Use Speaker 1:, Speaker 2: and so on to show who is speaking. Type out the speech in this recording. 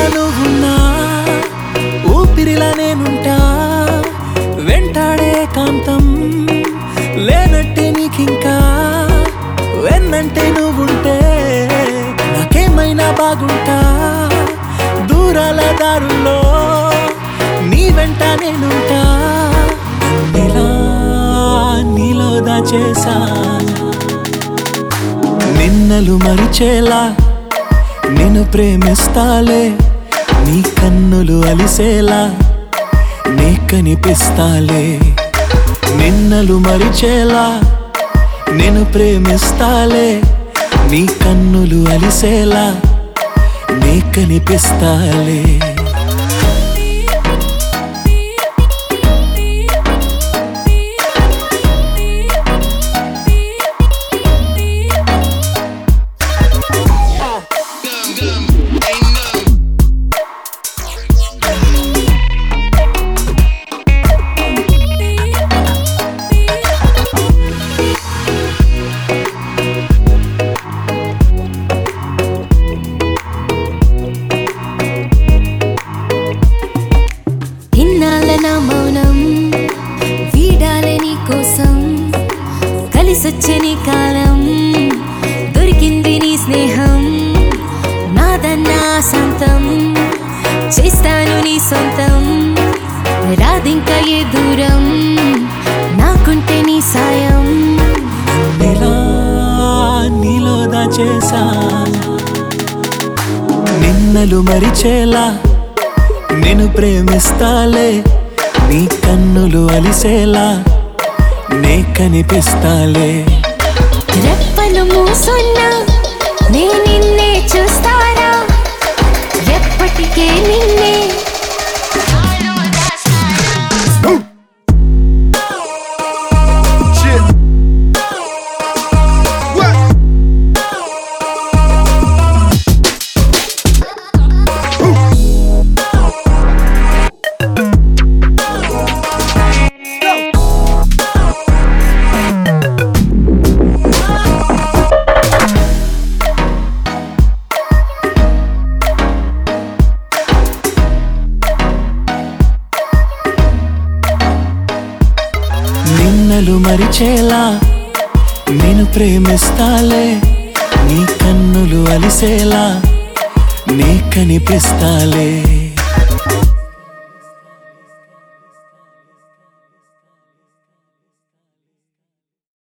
Speaker 1: నువ్వున్నా ఊపిరిలా నేనుంటా వెంటాడే కాంతం లేనట్టే నీకింకా వెన్నంటే నువ్వుంటే నాకేమైనా బాగుంటా దూరాల దారుల్లో నీ వెంట నేనుంటా నీలో దాచేసా నిన్నలు మరిచేలా నిన్ను ప్రేమిస్తాలే నీ కన్నులు అలిసేలా నీ కనిపిస్తాలే నిన్నలు మరిచేలా నిన్ను ప్రేమిస్తాలే నీ కన్నులు అలిసేలా నీ కనిపిస్తాలే
Speaker 2: మౌనం వీడాలే నీ కోసం కలిసొచ్చే నీ కాలం దొరికింది నీ స్నేహం నాదన్నా సొంతం చేస్తాను నీ సొంతం రాదింకా ఏ దూరం నాకుంటే నీ సాయం
Speaker 1: నీలో దాచేసా నిన్నలు మరిచేలా నిన్ను ప్రేమిస్తాలే నీ కన్నులు అలిసేలా నే కనిపిస్తాలే
Speaker 2: రెప్పలు మూసున్నా నే నిన్నే చూస్తారా ఎప్పటికే నిన్నే
Speaker 1: నిన్నలు మరిచేలా నేను ప్రేమిస్తాలే నీ కన్నులు అలిసేలా నీ కనిపిస్తాలే